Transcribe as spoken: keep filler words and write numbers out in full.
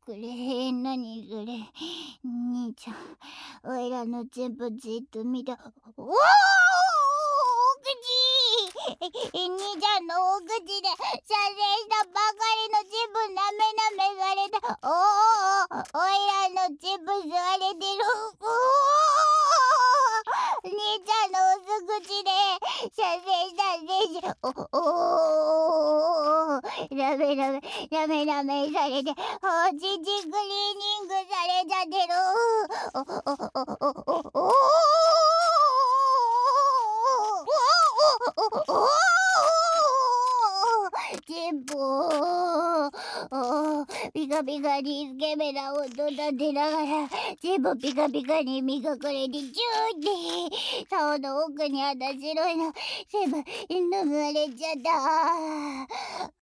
くれ。なにそれ。兄ちゃん、おいらの全部じっと見た。おお、お口兄ちゃんのお口で射精したばかりのチップなめなめされた。おお、おいらのチップ吸われてる。おお、兄ちゃんのおす口で射精した精子。おお、ラメラメラメラメされて、おちちクリーニングされちゃってる。おおおおおおおチンポーピカピカにスケベな音立てながらチンポピカピカに磨かれてチューって竿の奥にあった白いの全部脱がれちゃった。